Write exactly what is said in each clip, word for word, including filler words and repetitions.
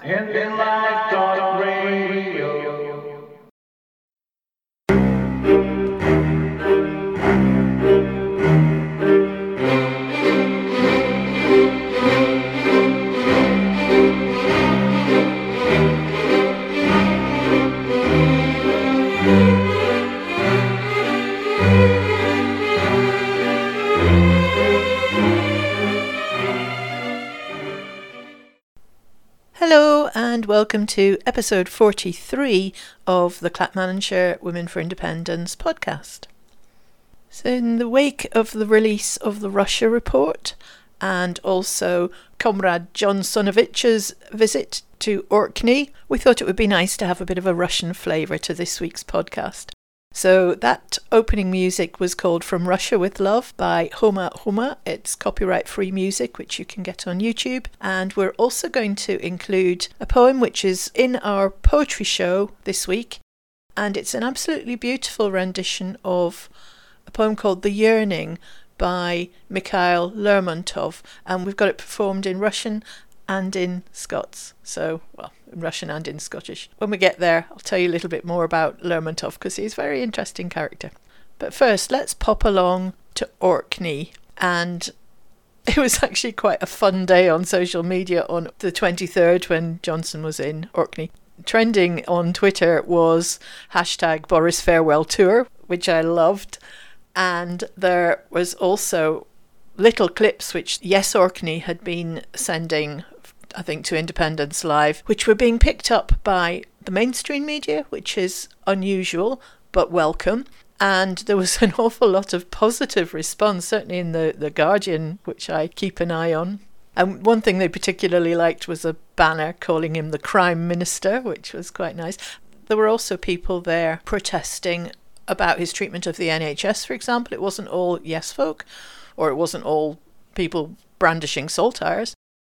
Ending Life Talk Radio. Hello and welcome to episode forty-three of the Clackmannanshire Women for Independence podcast. So in the wake of the release of the Russia report and also Comrade Johnsonowicz visit to Orkney, we thought it would be nice to have a bit of a Russian flavour to this week's podcast. So that opening music was called From Russia with Love by Homa Homa. It's copyright-free music, which you can get on YouTube. And we're also going to include a poem which is in our poetry show this week. And it's an absolutely beautiful rendition of a poem called The Yearning by Mikhail Lermontov. And we've got it performed in Russian and in Scots. So, well, in Russian and in Scottish. When we get there, I'll tell you a little bit more about Lermontov because he's a very interesting character. But first, let's pop along to Orkney. And it was actually quite a fun day on social media on the twenty-third when Johnson was in Orkney. Trending on Twitter was hashtag Boris Farewell Tour, which I loved. And there was also little clips which Yes Orkney had been sending, I think, to Independence Live, which were being picked up by the mainstream media, which is unusual but welcome. And there was an awful lot of positive response, certainly in the, the Guardian, which I keep an eye on. And one thing they particularly liked was a banner calling him the Crime Minister, which was quite nice. There were also people there protesting about his treatment of the N H S, for example. It wasn't all yes folk, or it wasn't all people brandishing saltires.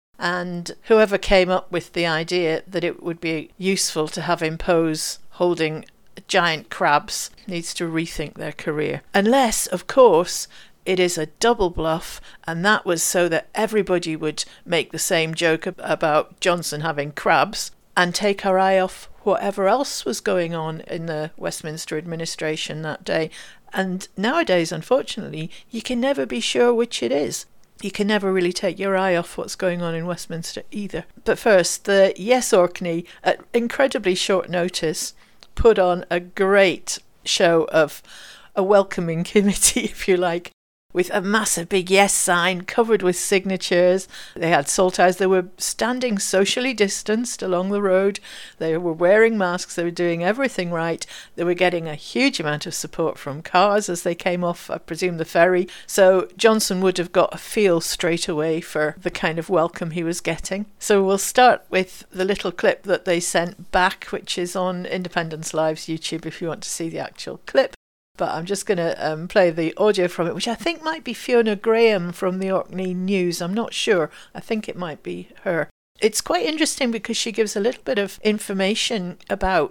And whoever came up with the idea that it would be useful to have him pose holding giant crabs needs to rethink their career. Unless, of course, it is a double bluff, and that was so that everybody would make the same joke about Johnson having crabs and take our eye off whatever else was going on in the Westminster administration that day. And nowadays, unfortunately, you can never be sure which it is. You can never really take your eye off what's going on in Westminster either. But first, the Yes Orkney, at incredibly short notice, put on a great show of a welcoming committee, if you like, with a massive big yes sign covered with signatures. They had saltires. They were standing socially distanced along the road. They were wearing masks. They were doing everything right. They were getting a huge amount of support from cars as they came off, I presume, the ferry. So Johnson would have got a feel straight away for the kind of welcome he was getting. So we'll start with the little clip that they sent back, which is on Independence Live's YouTube if you want to see the actual clip. But I'm just going to um, play the audio from it, which I think might be Fiona Graham from the Orkney News. I'm not sure. I think it might be her. It's quite interesting because she gives a little bit of information about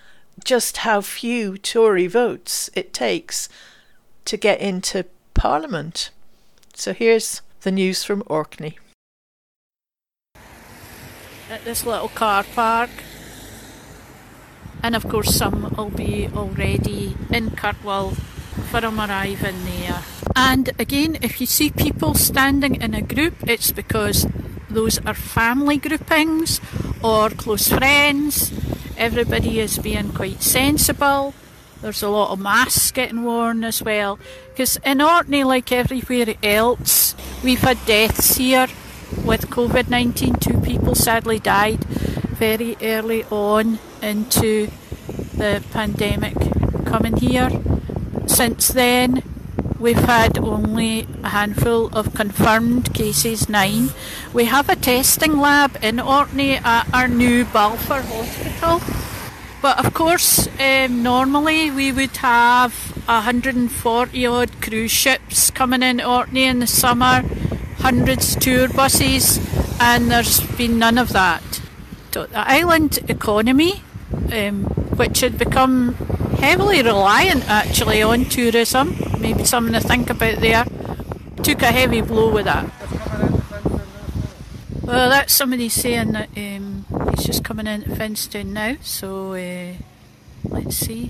just how few Tory votes it takes to get into Parliament. So here's the news from Orkney. At this little car park. And of course some will be already in Kirkwall for them arriving there. And again, if you see people standing in a group, it's because those are family groupings or close friends. Everybody is being quite sensible. There's a lot of masks getting worn as well. Because in Orkney, like everywhere else, we've had deaths here with covid nineteen. Two people sadly died very early on into the pandemic coming here. Since then, we've had only a handful of confirmed cases, nine. We have a testing lab in Orkney at our new Balfour Hospital. But of course, um, normally we would have one hundred forty odd cruise ships coming in Orkney in the summer, hundreds tour buses, and there's been none of that. So the island economy, um, which had become heavily reliant actually on tourism, maybe something to think about there, took a heavy blow with that. Well, that's somebody saying that um, He's just coming into Finstown now, so uh, let's see.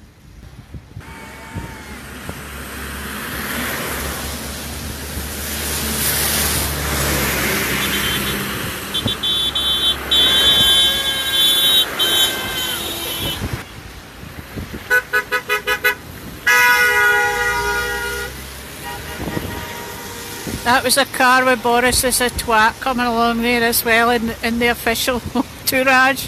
That was a car with Boris as a twat coming along there as well in, in the official tourage.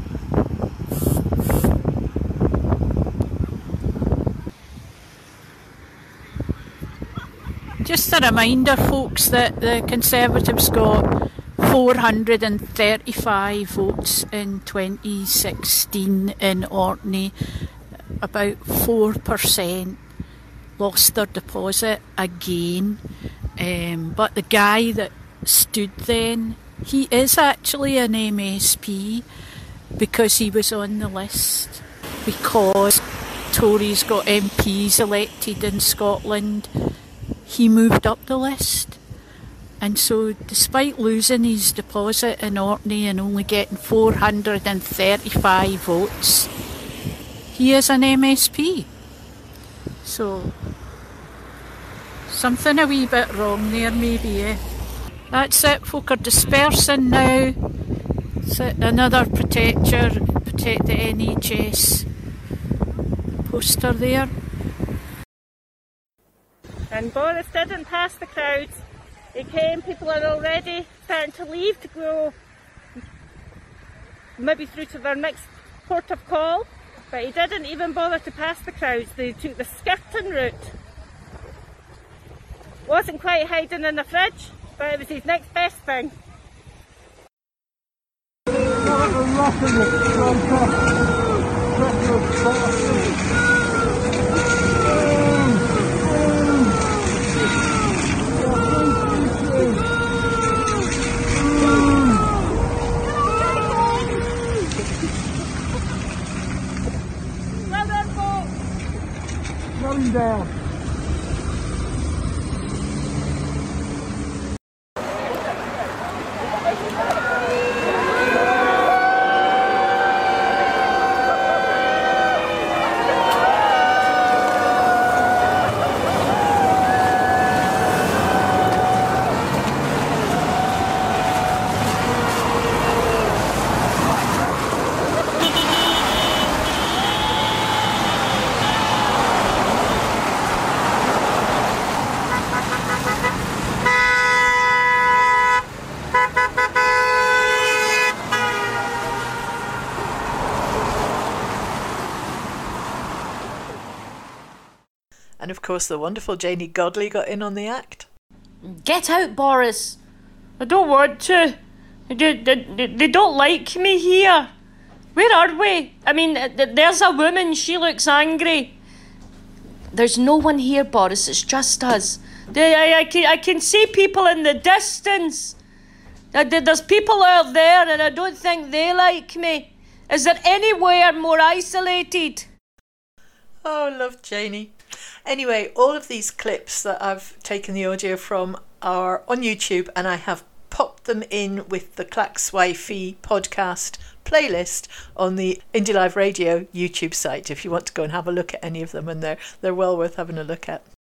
Just a reminder, folks, that the Conservatives got four hundred thirty-five votes in twenty sixteen in Orkney. About four percent lost their deposit again. Um, but the guy that stood then, he is actually an M S P because he was on the list. Because Tories got M Ps elected in Scotland, he moved up the list. And so despite losing his deposit in Orkney and only getting four hundred thirty-five votes, he is an M S P. So something a wee bit wrong there maybe, eh? That's it, folk are dispersing now. So another protect your, protect the N H S poster there. And Boris didn't pass the crowds. He came, people are already starting to leave to go maybe through to their next port of call. But he didn't even bother to pass the crowds. They took the skirting route. Wasn't quite hiding in the fridge, but it was his next best thing. Well done, folks. Running down. And of course the wonderful Janie Godley got in on the act. Get out, Boris. I don't want to. They, they, they don't like me here. Where are we? I mean, there's a woman, she looks angry. There's no one here, Boris, it's just us. They, I, I, can, I can see people in the distance. There's people out there and I don't think they like me. Is there anywhere more isolated? Oh, love Janie. Anyway, all of these clips that I've taken the audio from are on YouTube, and I have popped them in with the Clackswifey podcast playlist on the Indie Live Radio YouTube site if you want to go and have a look at any of them, and they're, they're well worth having a look at.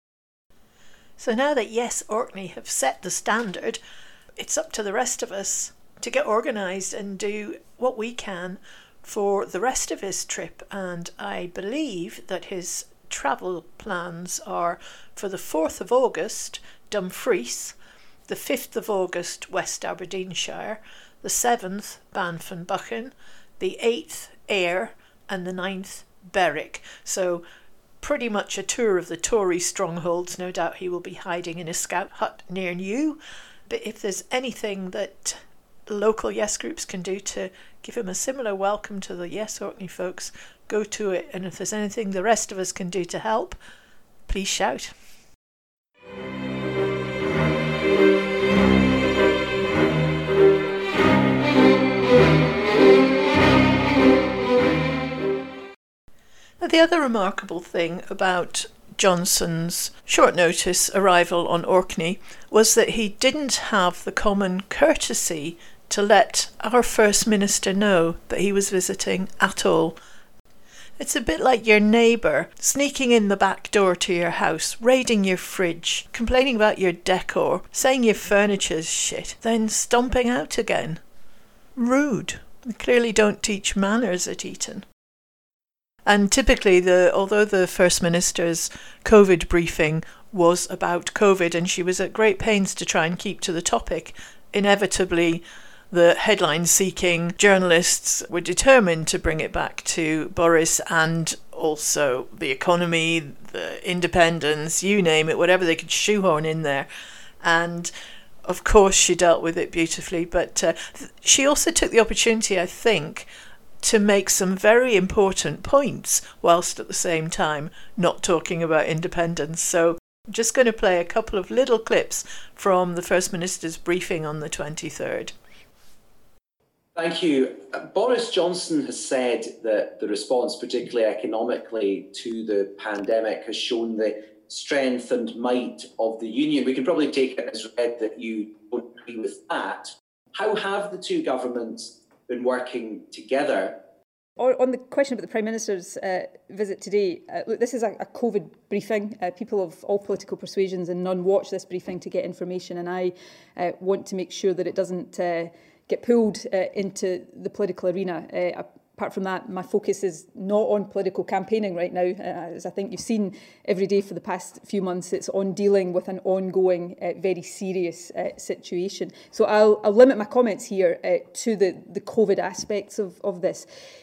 So now that Yes Orkney have set the standard, it's up to the rest of us to get organised and do what we can for the rest of his trip, and I believe that his travel plans are for the fourth of August, Dumfries, the fifth of August, West Aberdeenshire, the seventh, Banff-and-Buchan, the eighth, Ayr, and the ninth, Berwick. So pretty much a tour of the Tory strongholds. No doubt he will be hiding in a scout hut near you. But if there's anything that local Yes groups can do to give him a similar welcome to the Yes Orkney folks, go to it. And if there's anything the rest of us can do to help, please shout. Now, the other remarkable thing about Johnson's short notice arrival on Orkney was that he didn't have the common courtesy to let our First Minister know that he was visiting at all. It's a bit like your neighbour sneaking in the back door to your house, raiding your fridge, complaining about your decor, saying your furniture's shit, then stomping out again. Rude. They clearly don't teach manners at Eton. And typically, the although the First Minister's COVID briefing was about COVID and she was at great pains to try and keep to the topic, inevitably the headline-seeking journalists were determined to bring it back to Boris and also the economy, the independence, you name it, whatever they could shoehorn in there. And of course she dealt with it beautifully, but uh, th- she also took the opportunity, I think, to make some very important points whilst at the same time not talking about independence. So I'm just going to play a couple of little clips from the First Minister's briefing on the twenty-third. Thank you. Uh, Boris Johnson has said that the response, particularly economically, to the pandemic has shown the strength and might of the union. We can probably take it as read that you don't agree with that. How have the two governments been working together? On the question about the Prime Minister's uh, visit today, uh, look, this is a, a COVID briefing. Uh, people of all political persuasions and none watch this briefing to get information, and I uh, want to make sure that it doesn't uh, get pulled uh, into the political arena. Uh, apart from that, my focus is not on political campaigning right now. Uh, as I think you've seen every day for the past few months, it's on dealing with an ongoing, uh, very serious uh, situation. So I'll, I'll limit my comments here uh, to the, the COVID aspects of, of this.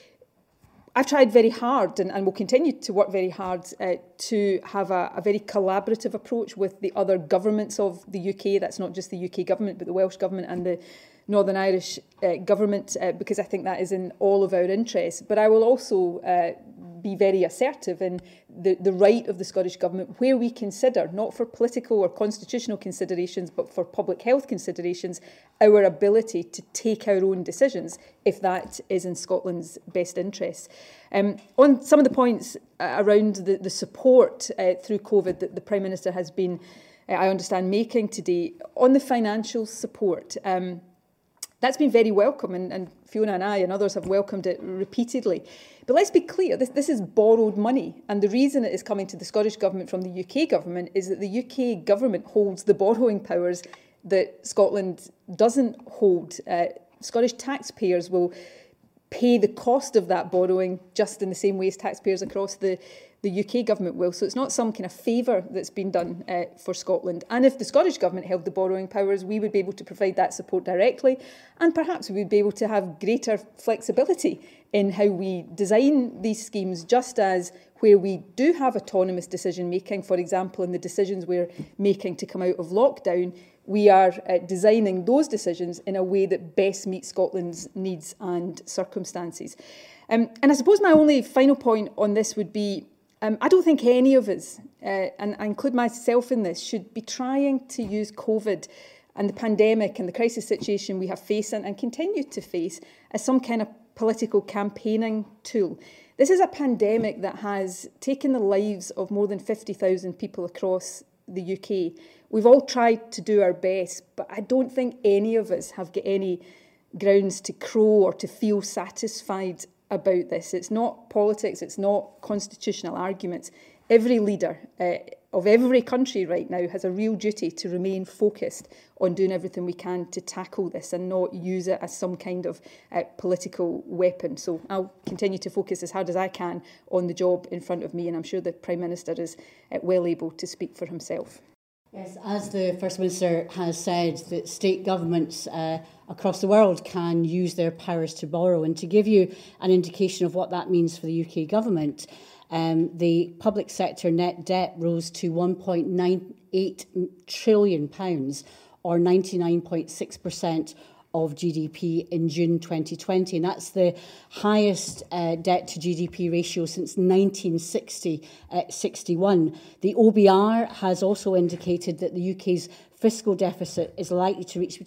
I've tried very hard and, and will continue to work very hard uh, to have a, a very collaborative approach with the other governments of the U K. That's not just the U K government, but the Welsh government and the Northern Irish uh, government, uh, because I think that is in all of our interests. But I will also uh, be very assertive in the, the right of the Scottish Government, where we consider, not for political or constitutional considerations, but for public health considerations, our ability to take our own decisions if that is in Scotland's best interests. Um, on some of the points uh, around the, the support uh, through COVID that the Prime Minister has been, uh, I understand, making today, on the financial support, um, that's been very welcome, and, and Fiona and I and others have welcomed it repeatedly. But let's be clear, this, this is borrowed money, and the reason it is coming to the Scottish Government from the U K Government is that the U K Government holds the borrowing powers that Scotland doesn't hold. Uh, Scottish taxpayers will pay the cost of that borrowing just in the same way as taxpayers across the the U K Government will. So it's not some kind of favour that's been done uh, for Scotland. And if the Scottish Government held the borrowing powers, we would be able to provide that support directly, and perhaps we would be able to have greater flexibility in how we design these schemes, just as where we do have autonomous decision making, for example, in the decisions we're making to come out of lockdown, we are uh, designing those decisions in a way that best meets Scotland's needs and circumstances. Um, and I suppose my only final point on this would be, Um, I don't think any of us, uh, and I include myself in this, should be trying to use COVID and the pandemic and the crisis situation we have faced and, and continue to face as some kind of political campaigning tool. This is a pandemic that has taken the lives of more than fifty thousand people across the U K. We've all tried to do our best, but I don't think any of us have got any grounds to crow or to feel satisfied about this. It's not politics, it's not constitutional arguments. Every leader uh, of every country right now has a real duty to remain focused on doing everything we can to tackle this and not use it as some kind of uh, political weapon. So I'll continue to focus as hard as I can on the job in front of me, and I'm sure the Prime Minister is uh, well able to speak for himself. Yes, as the First Minister has said, that state governments uh, across the world can use their powers to borrow. And to give you an indication of what that means for the U K government, um, the public sector net debt rose to one point nine eight trillion pounds, or ninety-nine point six percent of G D P in June twenty twenty. And that's the highest uh, debt to G D P ratio since nineteen sixty, uh, sixty-one. The O B R has also indicated that the U K's fiscal deficit is likely to reach between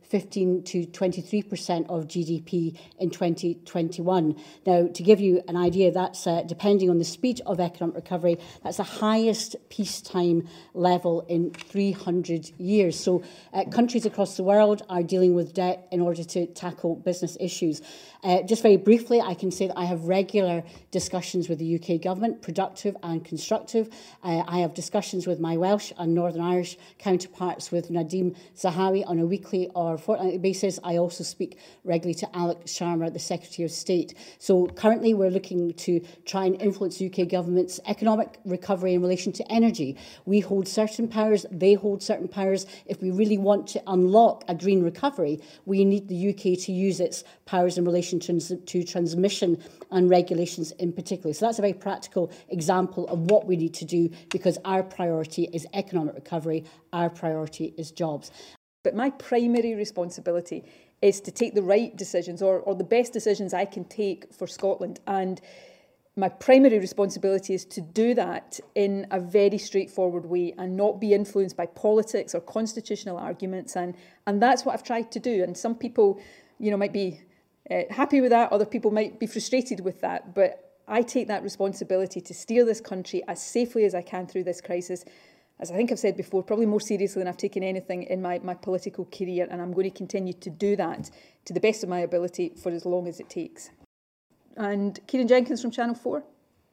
fifteen to twenty-three percent of G D P in twenty twenty-one. Now, to give you an idea, that's uh, depending on the speed of economic recovery, that's the highest peacetime level in three hundred years. So uh, countries across the world are dealing with debt in order to tackle business issues. Uh, just very briefly, I can say that I have regular discussions with the U K government, productive and constructive. Uh, I have discussions with my Welsh and Northern Irish counterparts, with Nadeem Zahawi on a weekly or fortnightly basis. I also speak regularly to Alex Sharma, the Secretary of State. So currently we're looking to try and influence the U K government's economic recovery in relation to energy. We hold certain powers, they hold certain powers. If we really want to unlock a green recovery, we need the U K to use its powers in relation to, to transmission and regulations in particular. So that's a very practical example of what we need to do, because our priority is economic recovery, our priority is jobs. But my primary responsibility is to take the right decisions, or, or the best decisions I can take for Scotland. And my primary responsibility is to do that in a very straightforward way and not be influenced by politics or constitutional arguments. And, and that's what I've tried to do. And some people, you know, might be uh, happy with that. Other people might be frustrated with that. But I take that responsibility to steer this country as safely as I can through this crisis. As I think I've said before, probably more seriously than I've taken anything in my, my political career. And I'm going to continue to do that to the best of my ability for as long as it takes. And Kieran Jenkins from Channel four.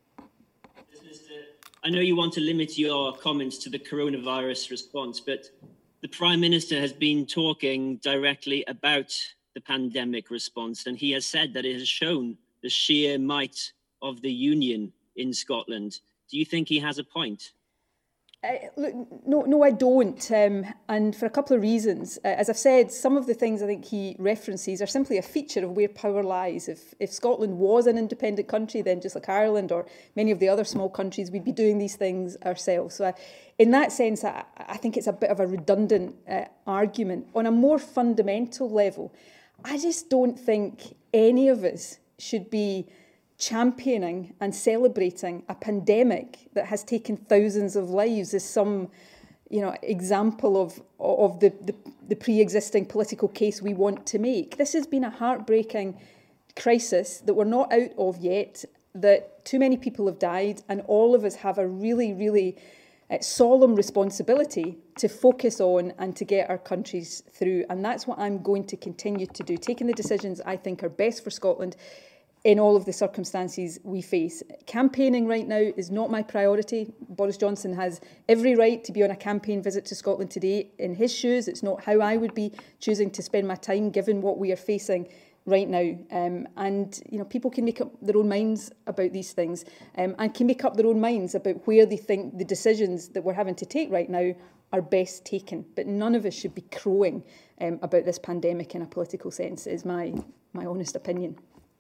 I know you want to limit your comments to the coronavirus response, but the Prime Minister has been talking directly about the pandemic response, and he has said that it has shown the sheer might of the union in Scotland. Do you think he has a point? Uh, look, no, no, I don't, um, and for a couple of reasons. Uh, as I've said, some of the things I think he references are simply a feature of where power lies. If, if Scotland was an independent country, then just like Ireland or many of the other small countries, we'd be doing these things ourselves. So uh, in that sense, I, I think it's a bit of a redundant uh, argument. On a more fundamental level, I just don't think any of us should be championing and celebrating a pandemic that has taken thousands of lives as some, you know, example of of the, the, the pre-existing political case we want to make. This has been a heartbreaking crisis that we're not out of yet, that too many people have died, and all of us have a really, really uh, solemn responsibility to focus on and to get our countries through. And that's what I'm going to continue to do, taking the decisions I think are best for Scotland in all of the circumstances we face. Campaigning right now is not my priority. Boris Johnson has every right to be on a campaign visit to Scotland today. In his shoes, it's not how I would be choosing to spend my time, given what we are facing right now. Um, and, you know, people can make up their own minds about these things, um, and can make up their own minds about where they think the decisions that we're having to take right now are best taken. But none of us should be crowing um, about this pandemic in a political sense, is my, my honest opinion.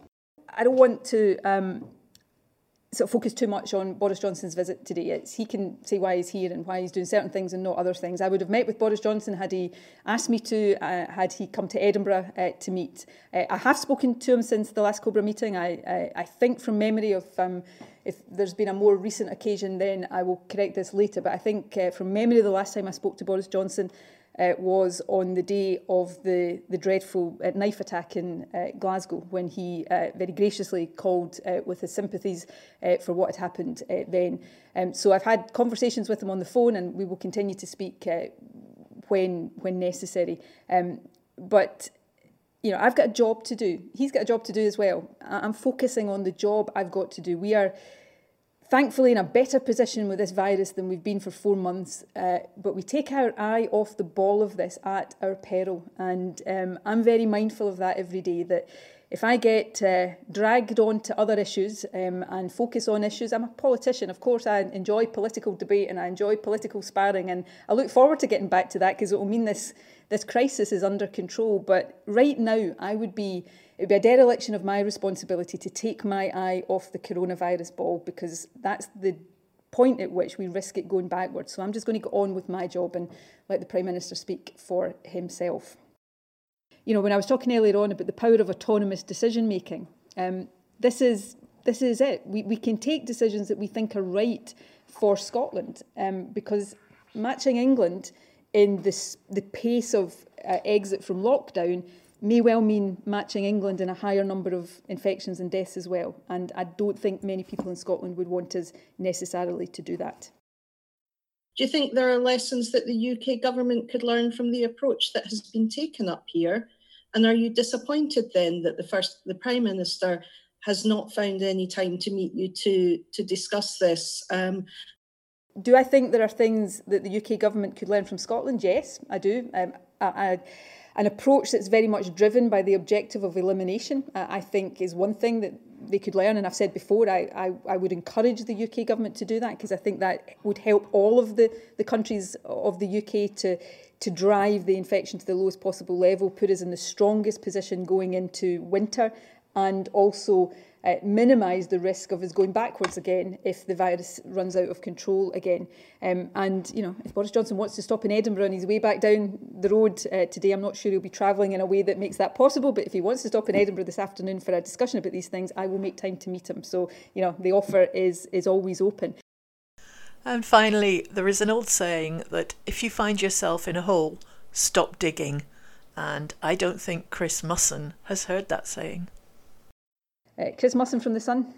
I don't want to um, sort of focus too much on Boris Johnson's visit today. It's, he can say why he's here and why he's doing certain things and not other things. I would have met with Boris Johnson had he asked me to, uh, had he come to Edinburgh uh, to meet. Uh, I have spoken to him since the last COBRA meeting. I, I, I think from memory of, um, if there's been a more recent occasion, then I will correct this later. But I think uh, from memory, the last time I spoke to Boris Johnson Uh, was on the day of the, the dreadful uh, knife attack in uh, Glasgow, when he uh, very graciously called uh, with his sympathies uh, for what had happened uh, then. Um, so I've had conversations with him on the phone, and we will continue to speak uh, when when necessary. Um, but, you know, I've got a job to do. He's got a job to do as well. I'm focusing on the job I've got to do. We are thankfully in a better position with this virus than we've been for four months, uh, but we take our eye off the ball of this at our peril. And um, I'm very mindful of that every day, that if I get uh, dragged on to other issues um, and focus on issues, I'm a politician. Of course, I enjoy political debate and I enjoy political sparring, and I look forward to getting back to that, because it will mean this, this crisis is under control. But right now, I would be It would be a dereliction of my responsibility to take my eye off the coronavirus ball, because that's the point at which we risk it going backwards. So I'm just going to go on with my job and let the Prime Minister speak for himself. You know, when I was talking earlier on about the power of autonomous decision making, um, this is this is it. We we can take decisions that we think are right for Scotland, um, because matching England in this, the pace of uh, exit from lockdown may well mean matching England in a higher number of infections and deaths as well. And I don't think many people in Scotland would want us necessarily to do that. Do you think there are lessons that the U K government could learn from the approach that has been taken up here? And are you disappointed then that the first, the Prime Minister has not found any time to meet you to, to discuss this? Um, do I think there are things that the U K government could learn from Scotland? Yes, I do. Um, I, I, An approach that's very much driven by the objective of elimination, uh, I think, is one thing that they could learn. And I've said before, I, I, I would encourage the U K government to do that, because I think that would help all of the, the countries of the U K to, to drive the infection to the lowest possible level, put us in the strongest position going into winter, and also uh, minimise the risk of us going backwards again if the virus runs out of control again. Um, and, you know, if Boris Johnson wants to stop in Edinburgh on his way back down the road uh, today, I'm not sure he'll be travelling in a way that makes that possible. But if he wants to stop in Edinburgh this afternoon for a discussion about these things, I will make time to meet him. So, you know, the offer is is always open. And finally, there is an old saying that if you find yourself in a hole, stop digging. And I don't think Chris Musson has heard that saying. Uh, Chris Musson from The Sun.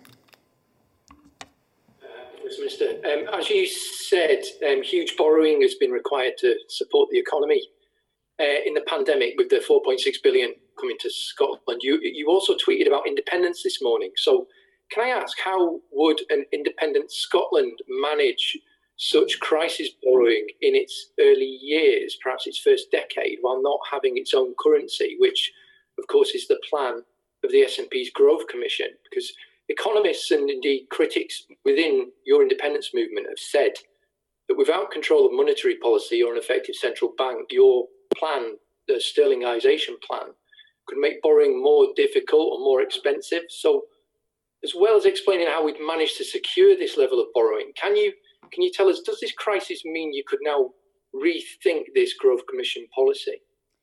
Mister Minister, um, as you said, um, huge borrowing has been required to support the economy uh, in the pandemic, with the four point six billion coming to Scotland. You you also tweeted about independence this morning. So can I ask, how would an independent Scotland manage such crisis borrowing in its early years, perhaps its first decade, while not having its own currency, which of course is the plan of the S N P's Growth Commission? Because economists and indeed critics within your independence movement have said that without control of monetary policy or an effective central bank, your plan, the sterlingisation plan, could make borrowing more difficult or more expensive. So as well as explaining how we've managed to secure this level of borrowing, can you can you tell us, does this crisis mean you could now rethink this Growth Commission policy?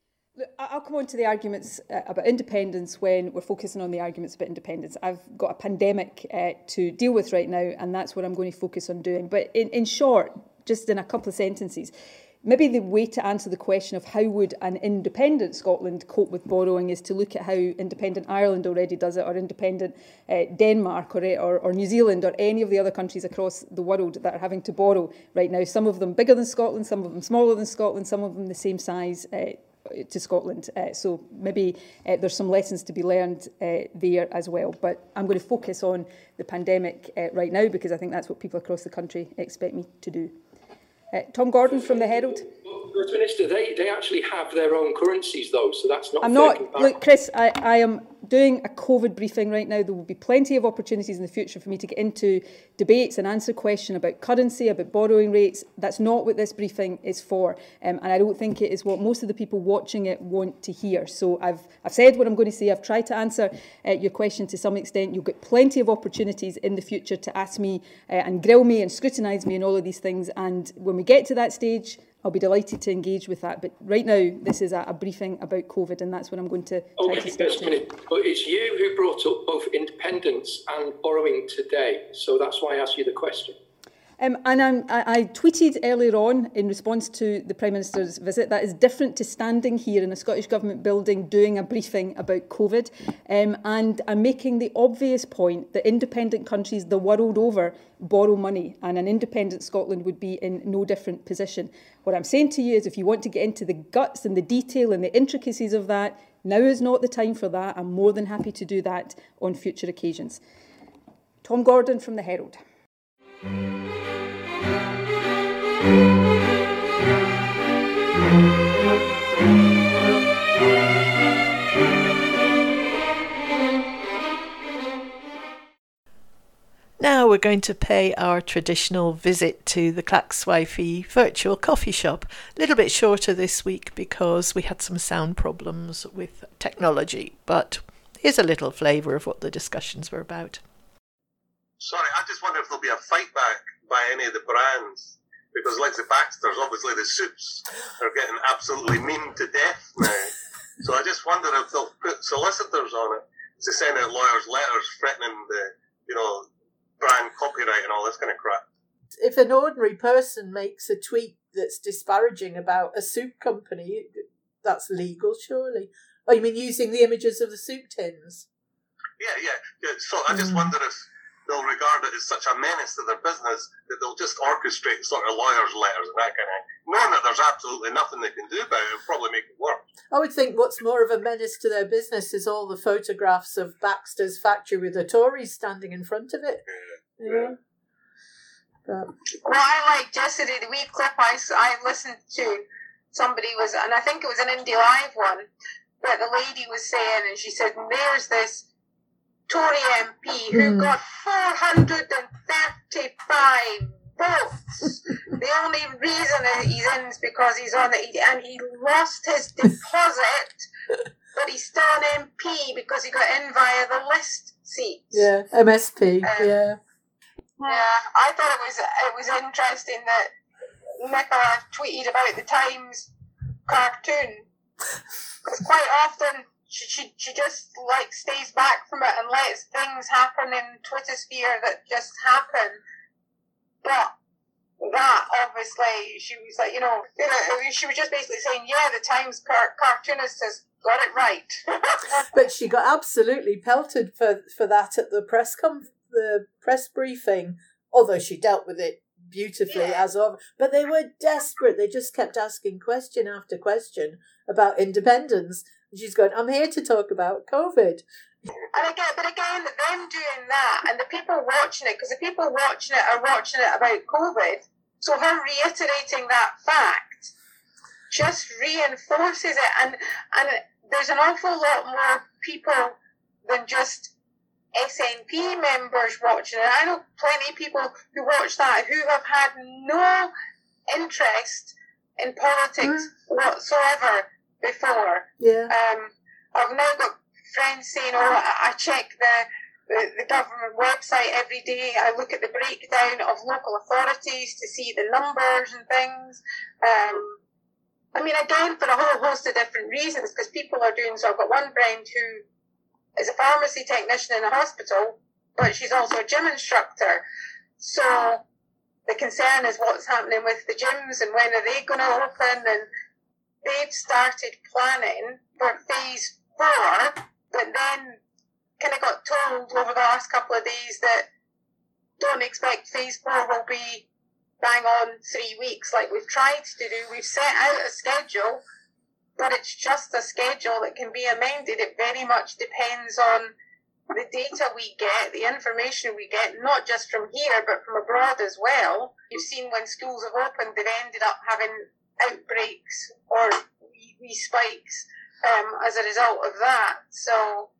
I'll come on to the arguments uh, about independence when we're focusing on the arguments about independence. I've got a pandemic uh, to deal with right now, and that's what I'm going to focus on doing. But in, in short, just in a couple of sentences, maybe the way to answer the question of how would an independent Scotland cope with borrowing is to look at how independent Ireland already does it, or independent uh, Denmark, or, or, or New Zealand, or any of the other countries across the world that are having to borrow right now. Some of them bigger than Scotland, some of them smaller than Scotland, some of them the same size uh, to Scotland. Uh, so maybe uh, there's some lessons to be learned uh, there as well. But I'm going to focus on the pandemic uh, right now, because I think that's what people across the country expect me to do. Uh, Tom Gordon from the Herald. First Minister, they, they actually have their own currencies though, so that's not I'm fair not, comparison. look, Chris, I, I am doing a COVID briefing right now. There will be plenty of opportunities in the future for me to get into debates and answer questions about currency, about borrowing rates. That's not what this briefing is for. Um, and I don't think it is what most of the people watching it want to hear. So I've, I've said what I'm going to say. I've tried to answer uh, your question to some extent. You'll get plenty of opportunities in the future to ask me uh, and grill me and scrutinise me and all of these things. And when we get to that stage, I'll be delighted to engage with that. But right now, this is a, a briefing about COVID, and that's what I'm going to try okay, to stick to. Minute. But it's you who brought up both independence and borrowing today, so that's why I asked you the question. Um, and I'm, I, I tweeted earlier on in response to the Prime Minister's visit that is different to standing here in a Scottish Government building doing a briefing about COVID. Um, and I'm making the obvious point that independent countries the world over borrow money, and an independent Scotland would be in no different position. What I'm saying to you is, if you want to get into the guts and the detail and the intricacies of that, now is not the time for that. I'm more than happy to do that on future occasions. Tom Gordon from the Herald. Now we're going to pay our traditional visit to the Clackswifey virtual coffee shop. A little bit shorter this week because we had some sound problems with technology, but here's a little flavour of what the discussions were about. Sorry, I just wonder if there'll be a fight back by any of the brands, because like the Baxters, obviously the soups are getting absolutely mean to death now. So I just wonder if they'll put solicitors on it to send out lawyers' letters threatening the, you know, brand copyright and all this kind of crap. If an ordinary person makes a tweet that's disparaging about a soup company, that's legal, surely. Oh, you mean using the images of the soup tins? Yeah, yeah. yeah. So I just mm. wonder if they'll regard it as such a menace to their business that they'll just orchestrate sort of lawyers' letters and that kind of thing. Knowing that there's absolutely nothing they can do about it, it'll probably make it worse. I would think what's more of a menace to their business is all the photographs of Baxter's factory with the Tories standing in front of it. Yeah. yeah. yeah. But. Well, I like yesterday, the wee clip I, I listened to, somebody was, and I think it was an Indie Live one, but the lady was saying, and she said, there's this Tory M P who mm. got four hundred thirty-five votes. The only reason he's in is because he's on it, and he lost his deposit, but he's still an M P because he got in via the list seats. Yeah, M S P, um, yeah. Yeah, I thought it was it was interesting that Nicola tweeted about the Times cartoon, because quite often she, she she just like stays back from it and lets things happen in Twitter sphere that just happen. But that obviously, she was like, you know, you know, she was just basically saying, yeah, the Times car- cartoonist has got it right. But she got absolutely pelted for for that at the press conf- the press briefing, although she dealt with it beautifully yeah. as of. But they were desperate. They just kept asking question after question about independence. And she's going, I'm here to talk about COVID. And again, but again, them doing that and the people watching it, because the people watching it are watching it about COVID, so her reiterating that fact just reinforces it. And and there's an awful lot more people than just S N P members watching it. I know plenty of people who watch that who have had no interest in politics mm. whatsoever before. Yeah. Um, I've now got friends saying, oh, I check the, the, the government website every day. I look at the breakdown of local authorities to see the numbers and things. Um, I mean, again, for a whole host of different reasons, because people are doing so. I've got one friend who is a pharmacy technician in a hospital, but she's also a gym instructor. So the concern is what's happening with the gyms and when are they going to open, and they've started planning for phase four, but then kind of got told over the last couple of days that don't expect phase four will be bang on three weeks like we've tried to do. We've set out a schedule, but it's just a schedule that can be amended. It very much depends on the data we get, the information we get, not just from here, but from abroad as well. You've seen when schools have opened, they've ended up having outbreaks or wee, wee spikes um, as a result of that. So,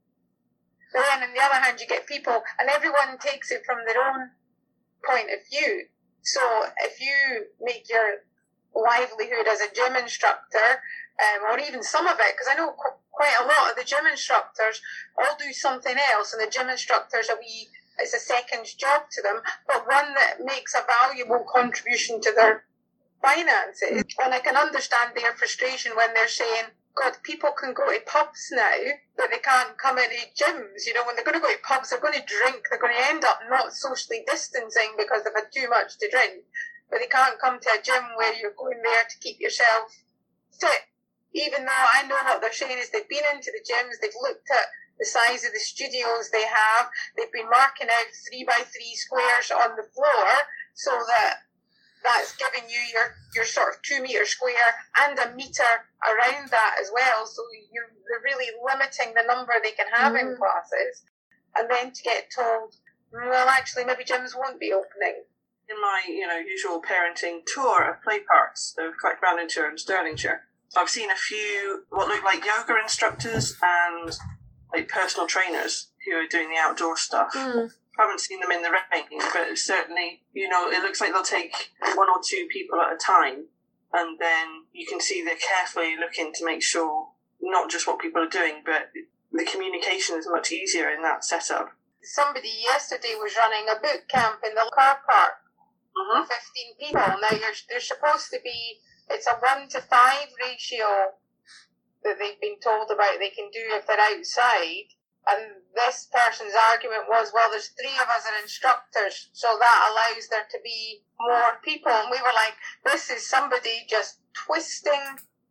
but then on the other hand, you get people, and everyone takes it from their own point of view. So if you make your livelihood as a gym instructor, um, or even some of it, because I know qu- quite a lot of the gym instructors all do something else, and the gym instructors are we it's a second job to them, but one that makes a valuable contribution to their finances. And I can understand their frustration when they're saying, God, people can go to pubs now, but they can't come into gyms. You know, when they're going to go to pubs, they're going to drink. They're going to end up not socially distancing because they've had too much to drink. But they can't come to a gym where you're going there to keep yourself fit. Even though I know what they're saying is they've been into the gyms, they've looked at the size of the studios they have, they've been marking out three by three squares on the floor so that that's giving you your, your sort of two metre square and a metre around that as well. So you're, you're really limiting the number they can have mm. in classes. And then to get told, well, actually, maybe gyms won't be opening. In my, you know, usual parenting tour of play parks of Clackmannanshire and Stirlingshire, I've seen a few what look like yoga instructors and like personal trainers who are doing the outdoor stuff. Mm. I haven't seen them in the rain, but certainly, you know, it looks like they'll take one or two people at a time, and then you can see they're carefully looking to make sure not just what people are doing, but the communication is much easier in that setup. Somebody yesterday was running a boot camp in the car park mm-hmm. for fifteen people. Now, you're, they're supposed to be, it's a one to five ratio that they've been told about they can do if they're outside. And this person's argument was, well, there's three of us are instructors, so that allows there to be more people. And we were like, this is somebody just twisting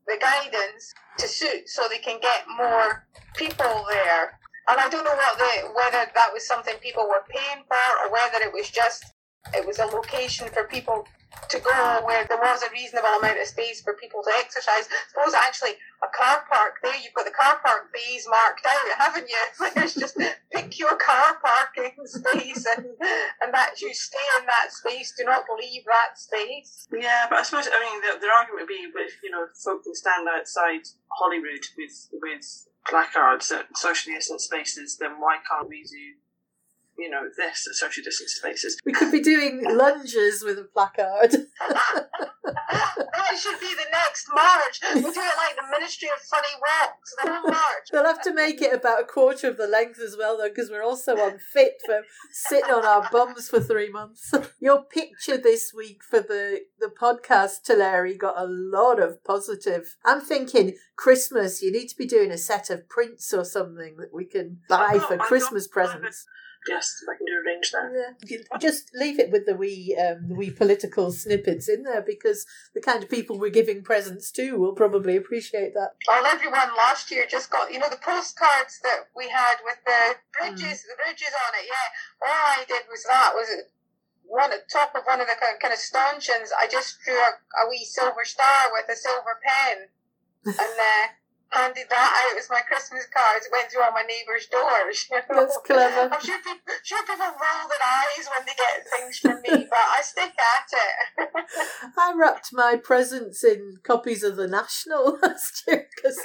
the guidance to suit so they can get more people there. And I don't know what the, whether that was something people were paying for or whether it was just, it was a location for people to go where there was a reasonable amount of space for people to exercise. I suppose actually a car park there, you've got the car park bays marked out, haven't you? It's just pick your car parking space and, and that you stay in that space, do not leave that space. Yeah, but I suppose, I mean, the, the argument would be if, you know, folk can stand outside Holyrood with, with placards at socially distant spaces, then why can't we do, you know, this at socially distant spaces? We could be doing lunges with a placard. That should be the next march. We do it like the Ministry of Funny Walks, the whole march. They'll have to make it about a quarter of the length as well, though, because we're all so unfit for sitting on our bums for three months. Your picture this week for the, the podcast, Tulare, got a lot of positive. I'm thinking Christmas, you need to be doing a set of prints or something that we can buy for Christmas presents. Yes, I can do arrange that. Yeah. Just leave it with the wee, um, the wee political snippets in there, because the kind of people we're giving presents to will probably appreciate that. Well, everyone last year just got, you know, the postcards that we had with the bridges, mm. the bridges on it. Yeah, all I did was that was one at the top of one of the kind of stanchions. I just drew a, a wee silver star with a silver pen, and uh, handed that out as my Christmas cards. It went through all my neighbours' doors. You know? That's clever. I'm sure people, sure people roll their eyes when they get things from me, but I stick at it. I wrapped my presents in copies of The National last year. Cause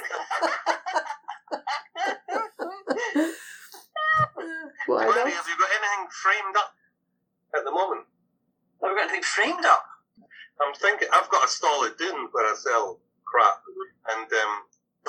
Why not? Have you got anything framed up at the moment? Have we got anything framed up? I'm thinking, I've got a stall at Doon where I sell crap, and um,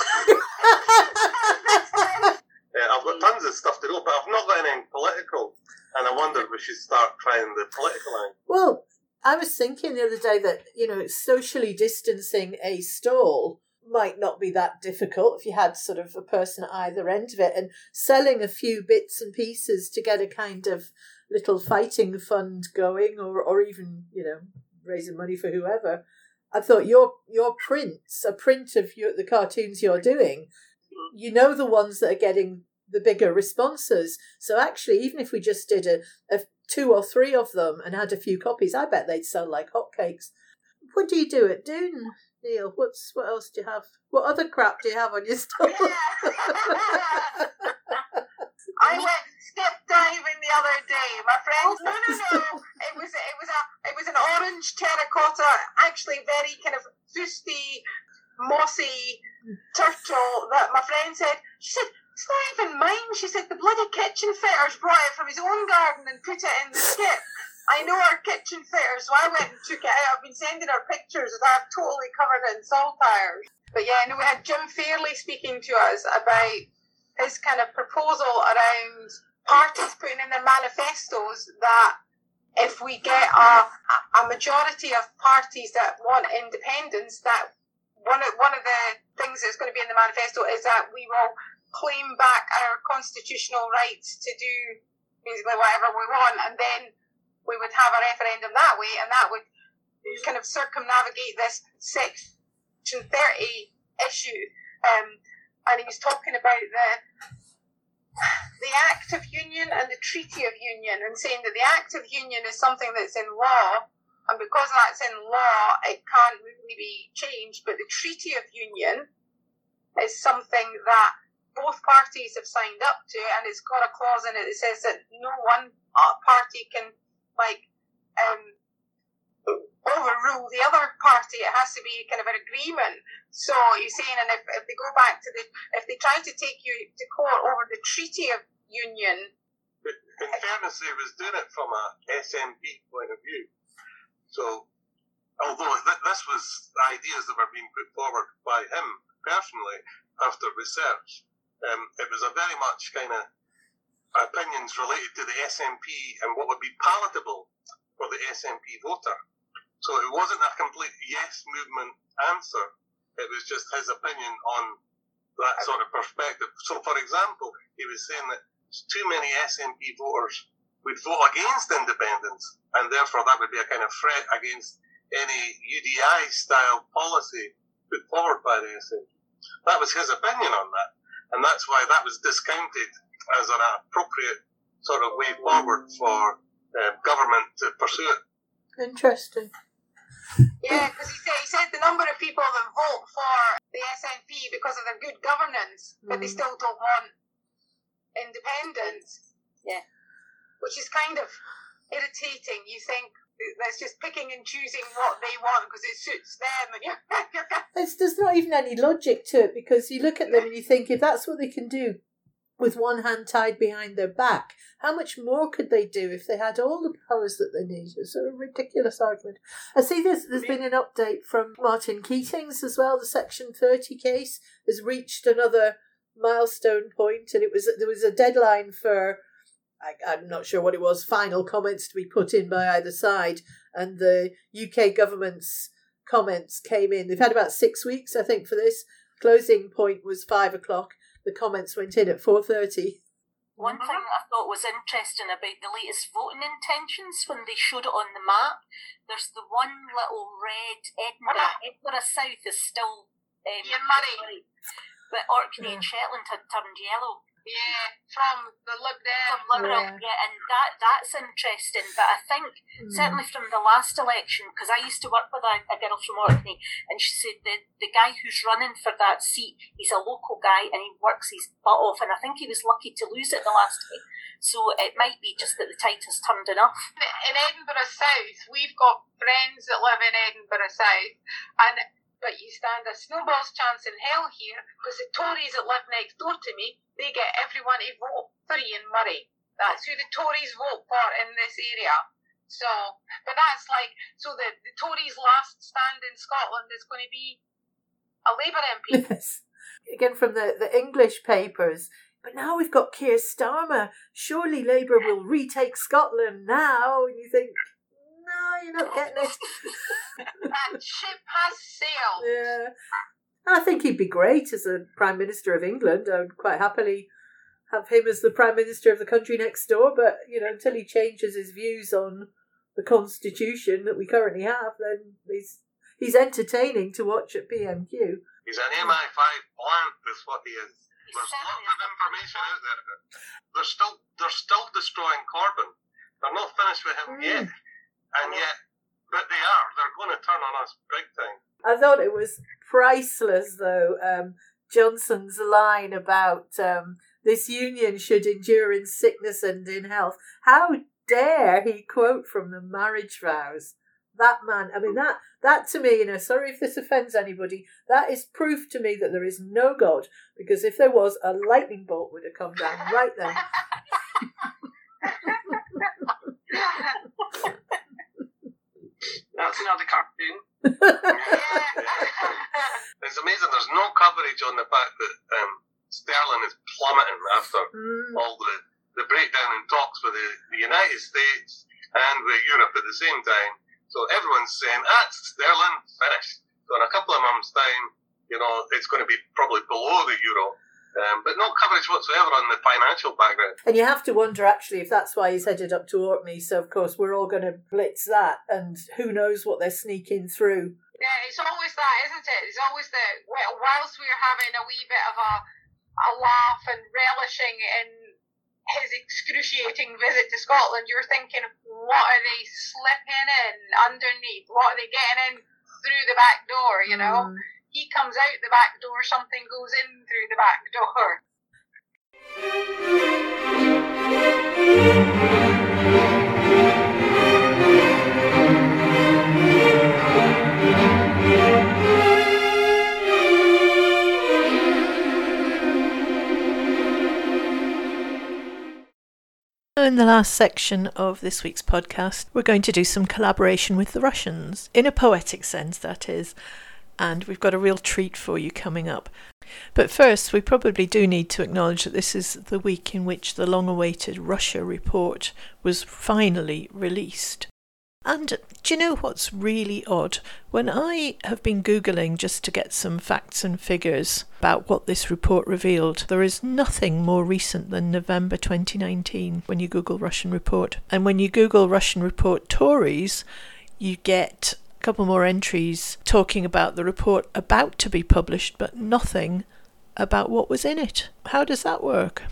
yeah, I've got tons of stuff to do, but I've not got anything political, and I wonder if we should start trying the political angle. Well, I was thinking the other day that, you know, socially distancing a stall might not be that difficult if you had sort of a person at either end of it, and selling a few bits and pieces to get a kind of little fighting fund going, or, or even, you know, raising money for whoever. I thought your your prints, a print of your, the cartoons you're doing, you know the ones that are getting the bigger responses. So actually, even if we just did a, a two or three of them and had a few copies, I bet they'd sell like hotcakes. What do you do at Doon, Neil? What's what else do you have? What other crap do you have on your stall? I went skip diving the other day. My friends, no, no, no. It was it was a it was an orange terracotta, actually very kind of fusty, mossy turtle that my friend said. She said, it's not even mine. She said the bloody kitchen fitters brought it from his own garden and put it in the skip. I know our kitchen fitter, so I went and took it out. I've been sending her pictures that I've totally covered it in salt tires. But yeah, no, we had Jim Fairley speaking to us about his kind of proposal around parties putting in their manifestos that if we get a, a majority of parties that want independence, that one of, one of the things that's going to be in the manifesto is that we will claim back our constitutional rights to do basically whatever we want, and then we would have a referendum that way, and that would kind of circumnavigate this Section thirty issue. Um, and he was talking about the the Act of Union and the Treaty of Union, and saying that the Act of Union is something that's in law, and because that's in law, it can't really be changed. But the Treaty of Union is something that both parties have signed up to, and it's got a clause in it that says that no one party can, like, um, overrule the other party. It has to be kind of an agreement. So you're saying, and if, if they go back to the, if they try to take you to court over the Treaty of Union. But in fairness, he was doing it from a S N P point of view. So, although th- this was ideas that were being put forward by him personally after research, um, it was a very much kind of opinions related to the S N P and what would be palatable for the S N P voter. So it wasn't a complete yes movement answer. It was just his opinion on that sort of perspective. So, for example, he was saying that too many S N P voters would vote against independence, and therefore that would be a kind of threat against any U D I-style policy put forward by the S N P. That was his opinion on that, and that's why that was discounted as an appropriate sort of way forward for uh, government to pursue it. Interesting. Yeah, because he said, he said the number of people that vote for the S N P because of their good governance, but they Mm. still don't want independence. Yeah. Which is kind of irritating. You think that's just picking and choosing what they want because it suits them. And you're, you're There's, there's not even any logic to it, because you look at them and you think, if that's what they can do with one hand tied behind their back, how much more could they do if they had all the powers that they need? It's a ridiculous argument. I see there's, there's been an update from Martin Keatings as well. The Section thirty case has reached another milestone point, and it was there was a deadline for, I, I'm not sure what it was, final comments to be put in by either side, and the U K government's comments came in. They've had about six weeks, I think, for this. Closing point was five o'clock. The comments went in at four thirty. One thing I thought was interesting about the latest voting intentions, when they showed it on the map, there's the one little red Edinburgh. Edinburgh South is still um, Ian Murray. But Orkney and Shetland had turned yellow. Yeah, from the Lib Dem. From Liberal, yeah. yeah, and that that's interesting. But I think, Mm. certainly from the last election, because I used to work with a, a girl from Orkney, and she said the, the guy who's running for that seat, he's a local guy, and he works his butt off, and I think he was lucky to lose it the last time. So it might be just that the tide has turned enough. In Edinburgh South, we've got friends that live in Edinburgh South, and but you stand a snowball's chance in hell here, because the Tories that live next door to me, they get everyone to vote for Ian Murray. That's who the Tories vote for in this area. So, but that's like, so the, the Tories' last stand in Scotland is going to be a Labour M P. Yes. Again, from the, the English papers. But now we've got Keir Starmer. Surely Labour will retake Scotland now. And you think, no, you're not getting it. That ship has sailed. Yeah. I think he'd be great as a Prime Minister of England. I would quite happily have him as the Prime Minister of the country next door. But, you know, until he changes his views on the constitution that we currently have, then he's he's entertaining to watch at P M Q. He's an M I five plant, is what he is. There's lots of information out there. They're still they're still destroying Corbyn. They're not finished with him Mm. yet, and yet, but they are. They're going to turn on us big time. I thought it was priceless, though, um, Johnson's line about um, this union should endure in sickness and in health. How dare he quote from the marriage vows? That man, I mean, that that to me, you know, sorry if this offends anybody, that is proof to me that there is no God, because if there was, a lightning bolt would have come down right then. That's another cartoon. It's amazing. There's no coverage on the fact that um, sterling is plummeting after Mm. all the, the breakdown in talks with the, the United States and with Europe at the same time. So everyone's saying, ah, sterling finished. So in a couple of months' time, you know, it's going to be probably below the euro. Um, but no coverage whatsoever on the financial background. And you have to wonder, actually, if that's why he's headed up to Orkney. So, of course, we're all going to blitz that, and who knows what they're sneaking through. Yeah, it's always that, isn't it? It's always the, well, whilst we're having a wee bit of a, a laugh and relishing in his excruciating visit to Scotland, you're thinking, what are they slipping in underneath? What are they getting in through the back door, you know? Mm. He comes out the back door, something goes in through the back door. In the last section of this week's podcast, we're going to do some collaboration with the Russians, in a poetic sense, that is. And we've got a real treat for you coming up. But first, we probably do need to acknowledge that this is the week in which the long-awaited Russia report was finally released. And do you know what's really odd? When I have been Googling just to get some facts and figures about what this report revealed, there is nothing more recent than November twenty nineteen when you Google Russian report. And when you Google Russian report Tories, you get a couple more entries talking about the report about to be published, but nothing about what was in it. How does that work?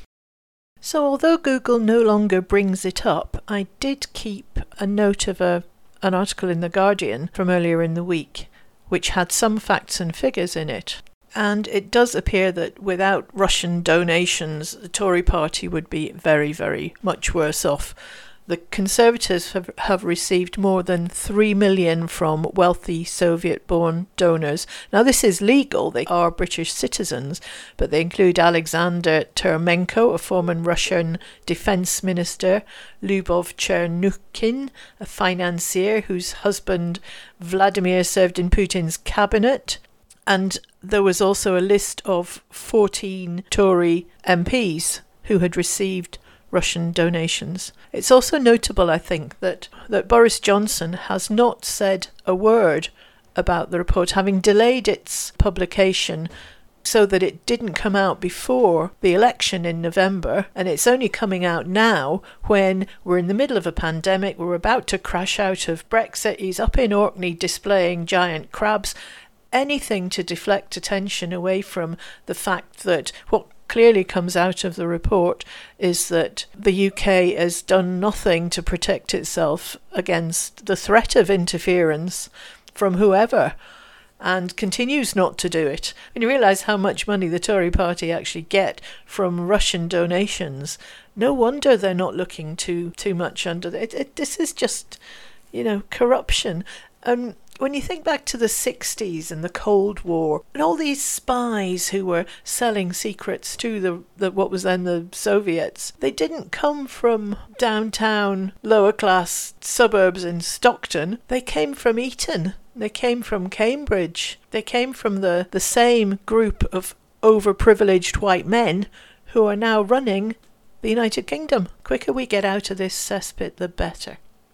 So although Google no longer brings it up, I did keep a note of a an article in The Guardian from earlier in the week, which had some facts and figures in it. And it does appear that without Russian donations, the Tory party would be very, very much worse off. The Conservatives have, have received more than three million from wealthy Soviet-born donors. Now, this is legal. They are British citizens, but they include Alexander Termenko, a former Russian defense minister, Lyubov Chernukin, a financier whose husband Vladimir served in Putin's cabinet, and there was also a list of fourteen Tory M Ps who had received Russian donations. It's also notable, I think, that, that Boris Johnson has not said a word about the report, having delayed its publication so that it didn't come out before the election in November, and it's only coming out now when we're in the middle of a pandemic, we're about to crash out of Brexit. He's up in Orkney displaying giant crabs. Anything to deflect attention away from the fact that what clearly comes out of the report is that the U K has done nothing to protect itself against the threat of interference from whoever, and continues not to do it. When you realise how much money the Tory party actually get from Russian donations, no wonder they're not looking too too much under it. it this is just, you know, corruption. And when you think back to the sixties and the Cold War, and all these spies who were selling secrets to the, the what was then the Soviets, they didn't come from downtown, lower-class suburbs in Stockton. They came from Eton. They came from Cambridge. They came from the, the same group of overprivileged white men who are now running the United Kingdom. The quicker we get out of this cesspit, the better.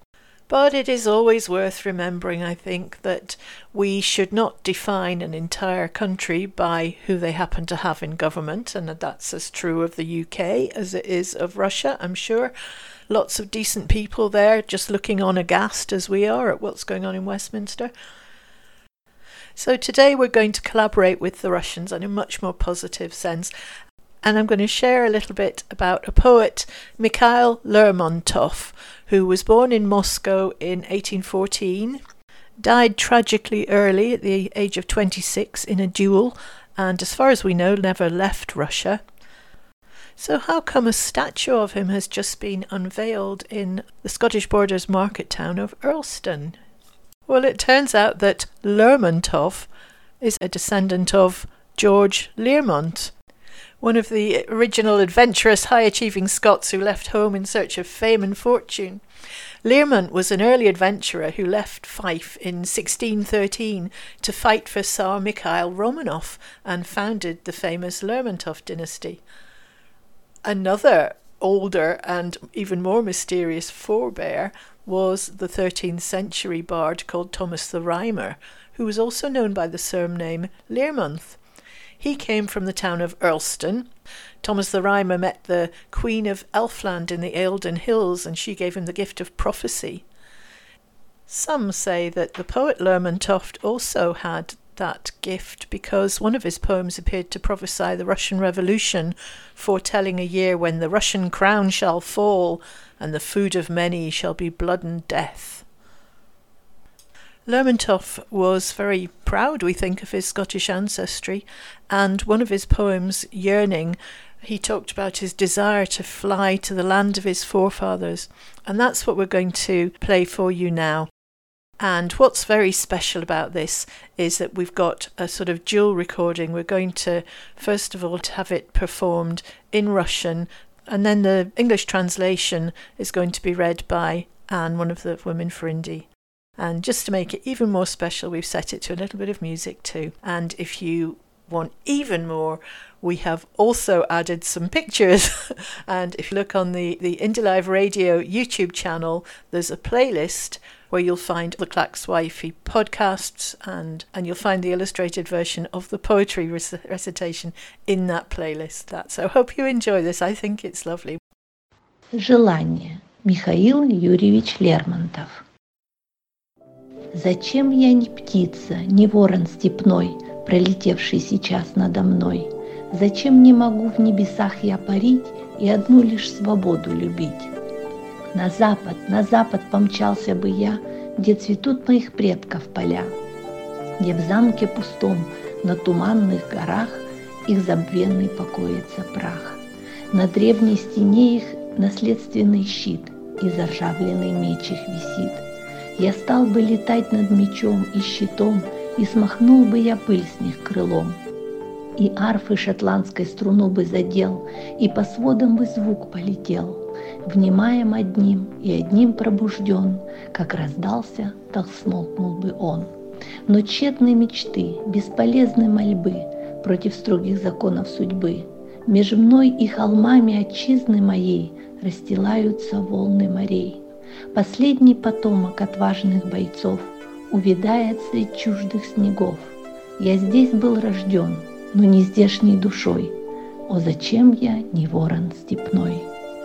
But it is always worth remembering, I think, that we should not define an entire country by who they happen to have in government, and that's as true of the U K as it is of Russia, I'm sure. Lots of decent people there just looking on aghast as we are at what's going on in Westminster. So today we're going to collaborate with the Russians in a much more positive sense. And I'm going to share a little bit about a poet, Mikhail Lermontov, who was born in Moscow in eighteen fourteen, died tragically early at the age of twenty-six in a duel, and as far as we know, never left Russia. So how come a statue of him has just been unveiled in the Scottish Borders market town of Earlston? Well, it turns out that Lermontov is a descendant of George Learmont, one of the original adventurous, high-achieving Scots who left home in search of fame and fortune. Learmont was an early adventurer who left Fife in sixteen thirteen to fight for Tsar Mikhail Romanov and founded the famous Lermontov dynasty. Another older and even more mysterious forebear was the thirteenth century bard called Thomas the Rhymer, who was also known by the surname Learmonth. He came from the town of Earlston. Thomas the Rhymer met the Queen of Elfland in the Eildon Hills, and she gave him the gift of prophecy. Some say that the poet Lermontov also had that gift because one of his poems appeared to prophesy the Russian Revolution, foretelling a year when the Russian crown shall fall and the food of many shall be blood and death. Lermontov was very proud, we think, of his Scottish ancestry, and one of his poems, Yearning, he talked about his desire to fly to the land of his forefathers, and that's what we're going to play for you now. And what's very special about this is that we've got a sort of dual recording. We're going to, first of all, have it performed in Russian, and then the English translation is going to be read by Anne, one of the Women for Indie. And just to make it even more special, we've set it to a little bit of music too. And if you want even more, we have also added some pictures. And if you look on the, the Indie Live Radio YouTube channel, there's a playlist where you'll find the Clacks Wifey podcasts, and, and you'll find the illustrated version of the poetry rec- recitation in that playlist. That, so I hope you enjoy this. I think it's lovely. Желание. Михаил Юрьевич Лермонтов. Зачем я не птица, не ворон степной, пролетевший сейчас надо мной? Зачем не могу в небесах я парить и одну лишь свободу любить? На запад, на запад помчался бы я, где цветут моих предков поля, где в замке пустом на туманных горах их забвенный покоится прах. На древней стене их наследственный щит и заржавленный меч их висит. Я стал бы летать над мечом и щитом, и смахнул бы я пыль с них крылом. И арфы шотландской струну бы задел, и по сводам бы звук полетел. Внимаем одним и одним пробужден, как раздался, так смолкнул бы он. Но тщетны мечты, бесполезны мольбы против строгих законов судьбы. Меж мной и холмами отчизны моей расстилаются волны морей. Последний потомок отважных бойцов увядает средь чуждых снегов. Я здесь был рожден, но не здешней душой. О, зачем я не ворон степной?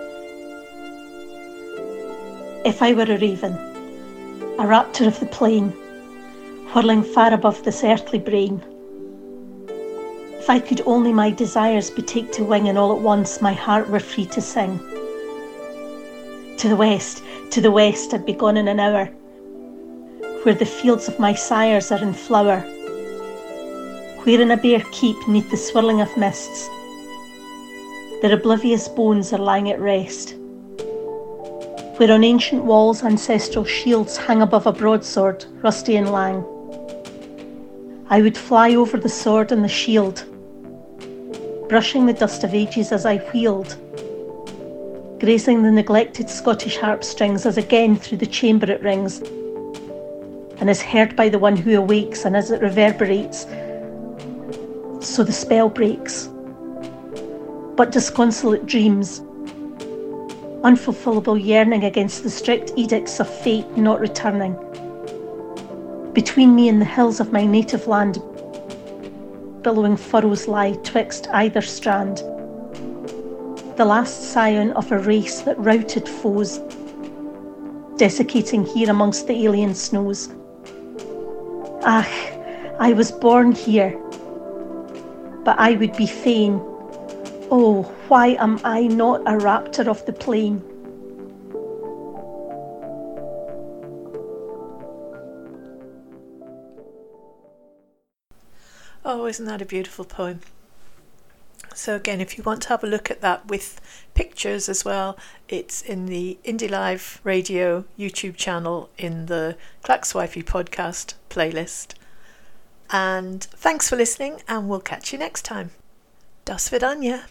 If I were a raven, a raptor of the plain, whirling far above this earthly brain, if I could only my desires betake to wing, and all at once my heart were free to sing. To the west, to the west I'd be gone in an hour, where the fields of my sires are in flower, where in a bare keep neath the swirling of mists their oblivious bones are lying at rest, where on ancient walls ancestral shields hang above a broadsword, rusty and lang. I would fly over the sword and the shield, brushing the dust of ages as I wheeled, grazing the neglected Scottish harp strings as again through the chamber it rings, and is heard by the one who awakes, and as it reverberates, so the spell breaks. But disconsolate dreams, unfulfillable yearning against the strict edicts of fate not returning. Between me and the hills of my native land, billowing furrows lie twixt either strand, the last scion of a race that routed foes, desiccating here amongst the alien snows. Ah, I was born here, but I would be fain. Oh, why am I not a raptor of the plain? Oh, isn't that a beautiful poem? So again, if you want to have a look at that with pictures as well, it's in the Indie Live Radio YouTube channel in the Klakswifey podcast playlist. And thanks for listening, and we'll catch you next time. Do svidania.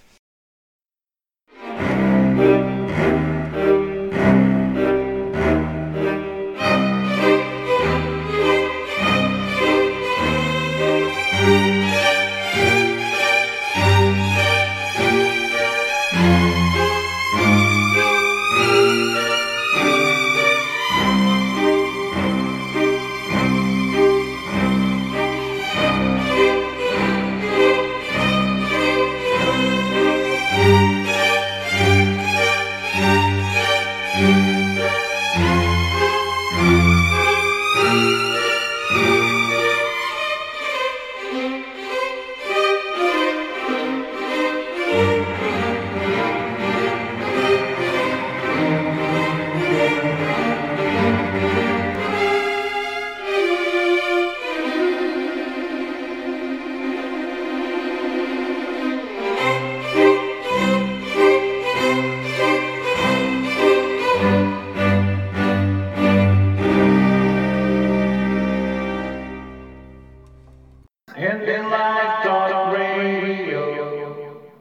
Thank you.